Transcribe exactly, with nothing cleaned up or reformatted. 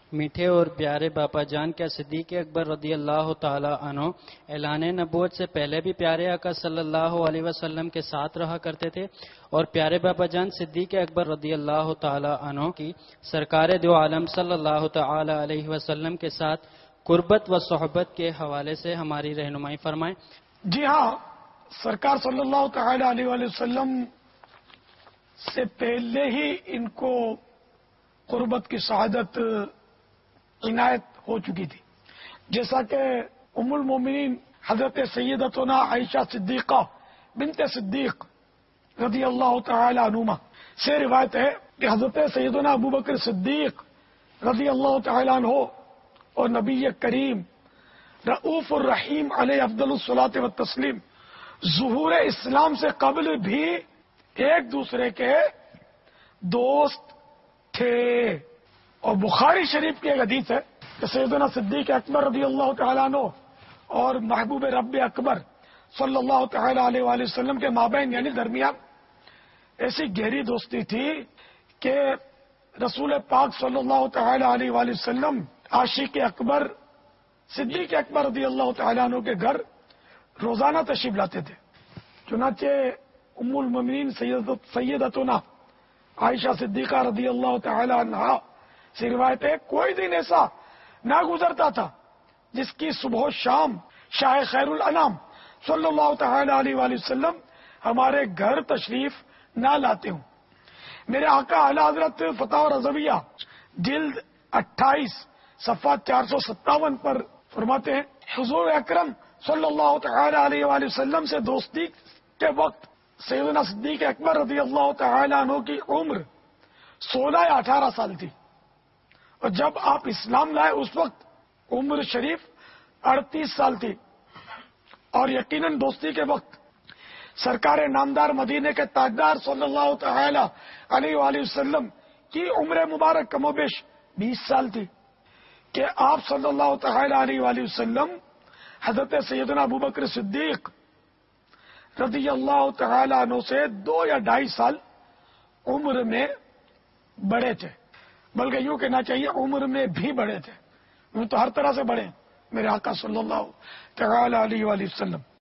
میٹھے اور پیارے باپا جان کیا صدیق اکبر رضی اللہ تعالی عنہ اعلان نبوت سے پہلے بھی پیارے آقا صلی اللہ علیہ وسلم کے ساتھ رہا کرتے تھے؟ اور پیارے باپا جان صدیق اکبر رضی اللہ تعالی عنہ کی سرکار دو عالم صلی اللہ تعالی علیہ وسلم کے ساتھ قربت و صحبت کے حوالے سے ہماری رہنمائی فرمائیں۔ جی ہاں، سرکار صلی اللہ تعالی علیہ وآلہ وسلم سے پہلے ہی ان کو قربت کی شہادت عنایت ہو چکی تھی، جیسا کہ ام المومنین حضرت سیدتنا عائشہ صدیقہ بنت صدیق رضی اللہ تعالی عنہما سے روایت ہے کہ حضرت سیدنا ابو بکر صدیق رضی اللہ تعالی عنہ اور نبی کریم رؤوف الرحیم علیہ افضل الصلاۃ والتسلیم ظہور اسلام سے قبل بھی ایک دوسرے کے دوست تھے۔ اور بخاری شریف کی ایک حدیث ہے کہ سیدنا صدیق اکبر رضی اللہ تعالیٰ عنہ اور محبوب رب اکبر صلی اللہ تعالی علیہ وآلہ وسلم کے مابین یعنی درمیان ایسی گہری دوستی تھی کہ رسول پاک صلی اللہ تعالی علیہ وآلہ وسلم عاشق اکبر صدیق اکبر رضی اللہ تعالیٰ عنہ کے گھر روزانہ تشریف لاتے تھے۔ چنانچہ ام المومنین سیدتنا عائشہ صدیقہ رضی اللہ تعالی عنہا سے روایت ہے، کوئی دن ایسا نہ گزرتا تھا جس کی صبح و شام شاہ خیر الانام صلی اللہ تعالی علیہ وآلہ وسلم ہمارے گھر تشریف نہ لاتے ہوں۔ میرے آقا اعلی حضرت فتح رضویہ جلد اٹھائیس صفحہ چار سو ستاون پر فرماتے ہیں، حضور اکرم صلی اللہ تعالی علیہ وآلہ وسلم سے دوستی کے وقت سیدنا صدیق اکبر رضی اللہ تعالی عنہ کی عمر سولہ یا اٹھارہ سال تھی، اور جب آپ اسلام لائے اس وقت عمر شریف اڑتیس سال تھی، اور یقیناً دوستی کے وقت سرکار نامدار مدینے کے تاجدار صلی اللہ تعالی علیہ وآلہ وسلم کی عمر مبارک کم و بیش بیس سال تھی کہ آپ صلی اللہ تعالی علیہ وآلہ وسلم حضرت سیدنا ابو بکر صدیق رضی اللہ تعالی عنہ سے دو یا ڈھائی سال عمر میں بڑے تھے، بلکہ یوں کہنا چاہیے عمر میں بھی بڑے تھے، یوں تو ہر طرح سے بڑے میرے آقا صلی اللہ تعالی علیہ وآلہ وسلم۔